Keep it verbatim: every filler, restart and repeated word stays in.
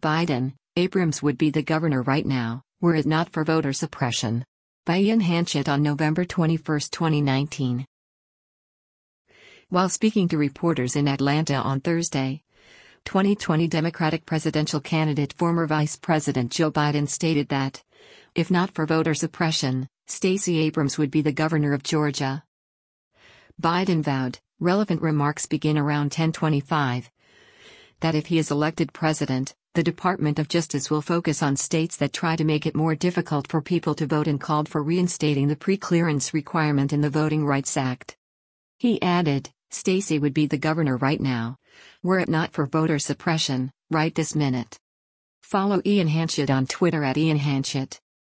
Biden, Abrams would be the governor right now, were it not for voter suppression. By Ian Hanchett on November twenty-first, twenty nineteen. While speaking to reporters in Atlanta on Thursday, twenty twenty Democratic presidential candidate former Vice President Joe Biden stated that, if not for voter suppression, Stacey Abrams would be the governor of Georgia. Biden vowed, relevant remarks begin around ten twenty-five, that if he is elected president, the Department of Justice will focus on states that try to make it more difficult for people to vote and called for reinstating the pre-clearance requirement in the Voting Rights Act. He added, Stacey would be the governor right now, were it not for voter suppression, right this minute. Follow Ian Hanchett on Twitter at Ian Hanchett.